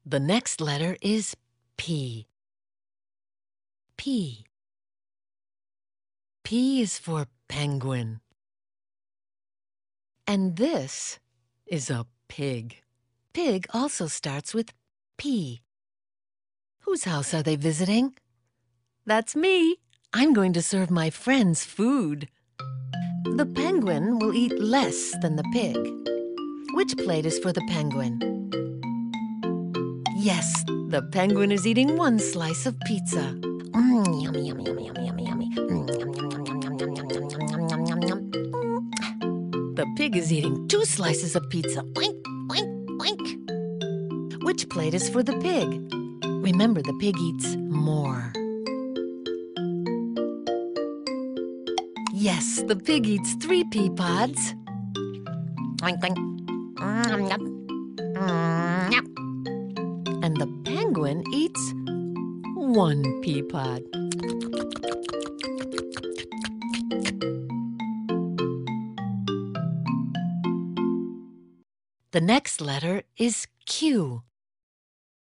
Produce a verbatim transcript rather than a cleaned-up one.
The next letter is P. P. P is for penguin. And this is a pig. Pig also starts with P. Whose house are they visiting? That's me. I'm going to serve my friends food. The penguin will eat less than the pig. Which plate is for the penguin? Yes, the penguin is eating one slice of pizza. Mm, yummy, yummy, yummy, yummy, yummy, yummy. Mm, yum, yum, yum, yum, yum, yum, yum, yum, yum, yum, yum. The pig is eating two slices of pizza. Oink, oink, oink. Which plate is for the pig? Remember, the pig eats more. Yes, the pig eats three pea pods. Oink, oink. Mm, yum. Mm, yum. And the penguin eats one pea pod. The next letter is Q.